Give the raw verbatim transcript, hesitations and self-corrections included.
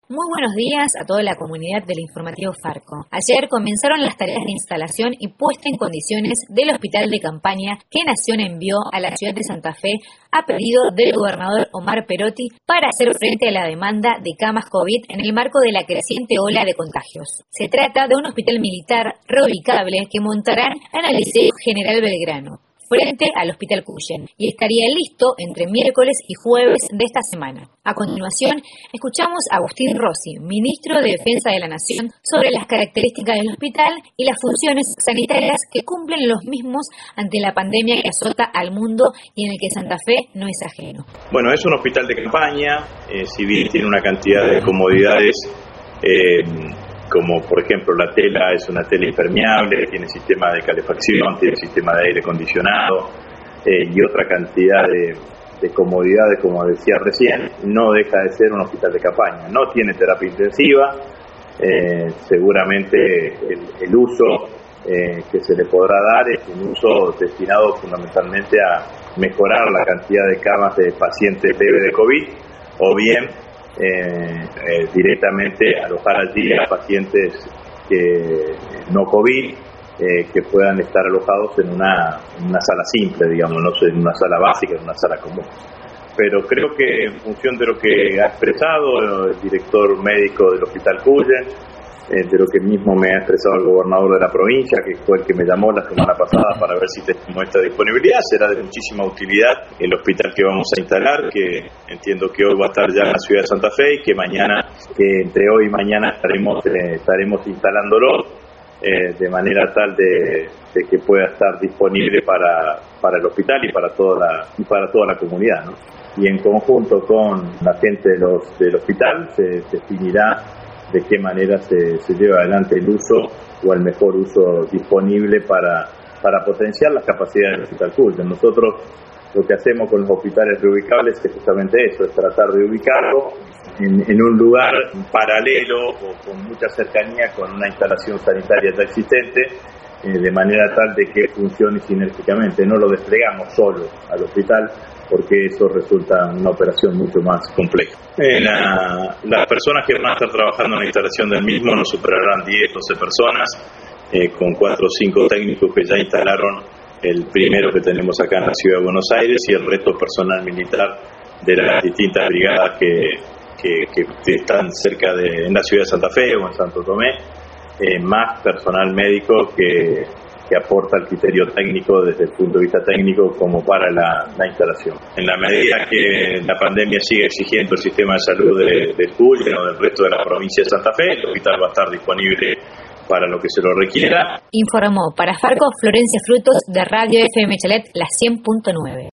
Muy buenos días a toda la comunidad del informativo Farco. Ayer comenzaron las tareas de instalación y puesta en condiciones del hospital de campaña que Nación envió a la ciudad de Santa Fe a pedido del gobernador Omar Perotti para hacer frente a la demanda de camas COVID en el marco de la creciente ola de contagios. Se trata de un hospital militar reubicable que montarán en el Liceo General Belgrano, frente al Hospital Cuyen, y estaría listo entre miércoles y jueves de esta semana. A continuación, escuchamos a Agustín Rossi, ministro de Defensa de la Nación, sobre las características del hospital y las funciones sanitarias que cumplen los mismos ante la pandemia que azota al mundo y en el que Santa Fe no es ajeno. Bueno, es un hospital de campaña, eh, si bien tiene una cantidad de comodidades, eh, como por ejemplo la tela es una tela impermeable, tiene sistema de calefacción, tiene sistema de aire acondicionado eh, y otra cantidad de, de comodidades, como decía recién, no deja de ser un hospital de campaña. No tiene terapia intensiva, eh, seguramente el, el uso eh, que se le podrá dar es un uso destinado fundamentalmente a mejorar la cantidad de camas de pacientes leves de COVID, o bien Eh, eh, directamente alojar allí a pacientes que no COVID, eh, que puedan estar alojados en una, en una sala simple, digamos, no en una sala básica, en una sala común. Pero creo que en función de lo que ha expresado el director médico del Hospital Cuyen, eh, de lo que mismo me ha expresado el gobernador de la provincia, que fue el que me llamó la semana pasada para ver si tenemos esta disponibilidad, será de muchísima utilidad el hospital que vamos a instalar, que entiendo que hoy va a estar ya en la ciudad de Santa Fe y que mañana, que entre hoy y mañana estaremos eh, estaremos instalándolo eh, de manera tal de, de que pueda estar disponible para, para el hospital y para toda la, y para toda la comunidad, ¿no? Y en conjunto con la gente de los, del hospital se definirá de qué manera se, se lleva adelante el uso o el mejor uso disponible para, para potenciar las capacidades del Hospital Cuyen. Nosotros lo que hacemos con los hospitales reubicables es justamente eso, es tratar de ubicarlo en, en un lugar paralelo o con mucha cercanía con una instalación sanitaria ya existente, eh, de manera tal de que funcione sinérgicamente. No lo desplegamos solo al hospital, porque eso resulta una operación mucho más compleja. Eh, la, las personas que van a estar trabajando en la instalación del mismo no superarán diez, doce personas, eh, con cuatro o cinco técnicos que ya instalaron el primero que tenemos acá en la ciudad de Buenos Aires y el resto personal militar de las distintas brigadas que, que, que están cerca de, en la ciudad de Santa Fe o en Santo Tomé, eh, más personal médico que que aporta el criterio técnico desde el punto de vista técnico como para la, la instalación. En la medida que la pandemia sigue exigiendo el sistema de salud de, de Cuyen o del resto de la provincia de Santa Fe, el hospital va a estar disponible para lo que se lo requiera. Informó para Farco Florencia Frutos de Radio F M Chalet, la cien punto nueve.